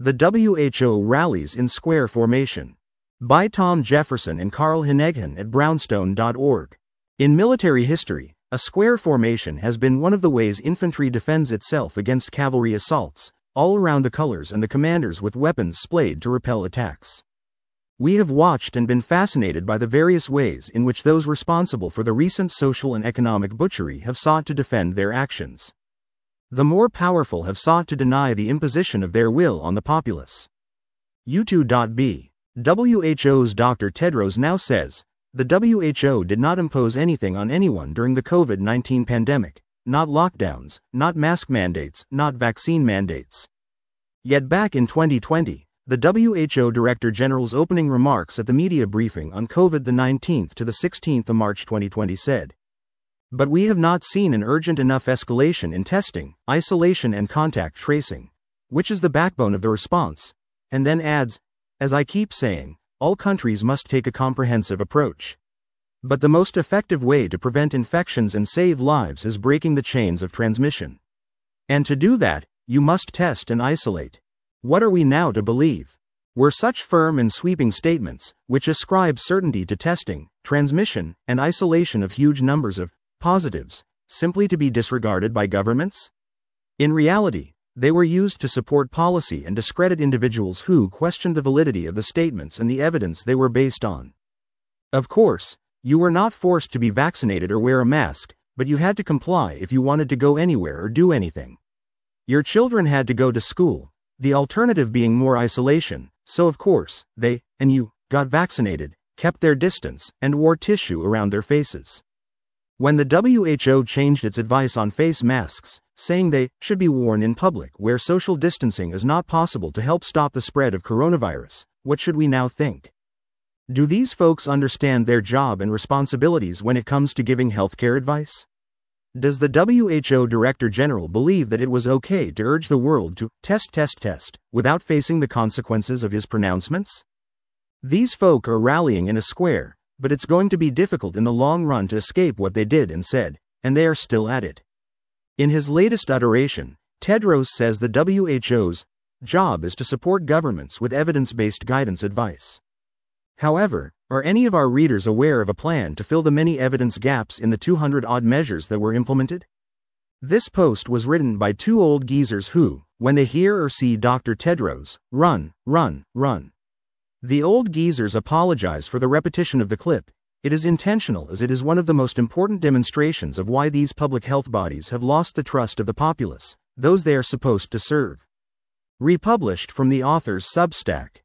The WHO Rallies in Square Formation. By Tom Jefferson and Carl Hineghan at brownstone.org. In military history, a square formation has been one of the ways infantry defends itself against cavalry assaults, all around the colors and the commanders with weapons splayed to repel attacks. We have watched and been fascinated by the various ways in which those responsible for the recent social and economic butchery have sought to defend their actions. The more powerful have sought to deny the imposition of their will on the populace. U2.B. WHO's Dr. Tedros now says, the WHO did not impose anything on anyone during the COVID-19 pandemic, not lockdowns, not mask mandates, not vaccine mandates. Yet back in 2020, the WHO Director General's opening remarks at the media briefing on COVID-19 to the 16th of March 2020 said, "But we have not seen an urgent enough escalation in testing, isolation and contact tracing, which is the backbone of the response," and then adds, "As I keep saying, all countries must take a comprehensive approach. But the most effective way to prevent infections and save lives is breaking the chains of transmission. And to do that, you must test and isolate." What are we now to believe? Were such firm and sweeping statements, which ascribe certainty to testing, transmission, and isolation of huge numbers of positives, simply to be disregarded by governments? In reality, they were used to support policy and discredit individuals who questioned the validity of the statements and the evidence they were based on. Of course, you were not forced to be vaccinated or wear a mask, but you had to comply if you wanted to go anywhere or do anything. Your children had to go to school, the alternative being more isolation, so of course, they, and you, got vaccinated, kept their distance, and wore tissue around their faces. When the WHO changed its advice on face masks, saying they should be worn in public where social distancing is not possible to help stop the spread of coronavirus, what should we now think? Do these folks understand their job and responsibilities when it comes to giving healthcare advice? Does the WHO Director General believe that it was okay to urge the world to test without facing the consequences of his pronouncements? These folk are rallying in a square, but it's going to be difficult in the long run to escape what they did and said, and they are still at it. In his latest iteration, Tedros says the WHO's job is to support governments with evidence-based guidance advice. However, are any of our readers aware of a plan to fill the many evidence gaps in the 200-odd measures that were implemented? This post was written by two old geezers who, when they hear or see Dr. Tedros, run. The old geezers apologize for the repetition of the clip. It is intentional as it is one of the most important demonstrations of why these public health bodies have lost the trust of the populace, those they are supposed to serve. Republished from the author's Substack.